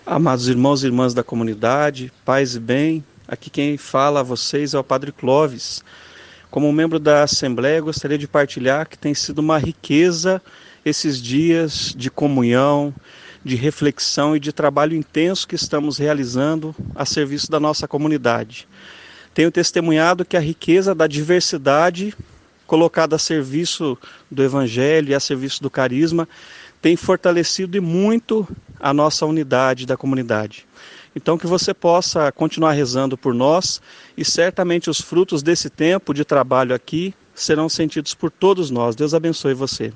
Amados irmãos e irmãs da comunidade, paz e bem, aqui quem fala a vocês é o Padre Clóvis. Como membro da Assembleia, gostaria de partilhar que tem sido uma riqueza esses dias de comunhão, de reflexão e de trabalho intenso que estamos realizando a serviço da nossa comunidade. Tenho testemunhado que a riqueza da diversidade colocada a serviço do Evangelho e a serviço do carisma tem fortalecido e muito a nossa unidade da comunidade. Então que você possa continuar rezando por nós e certamente os frutos desse tempo de trabalho aqui serão sentidos por todos nós. Deus abençoe você.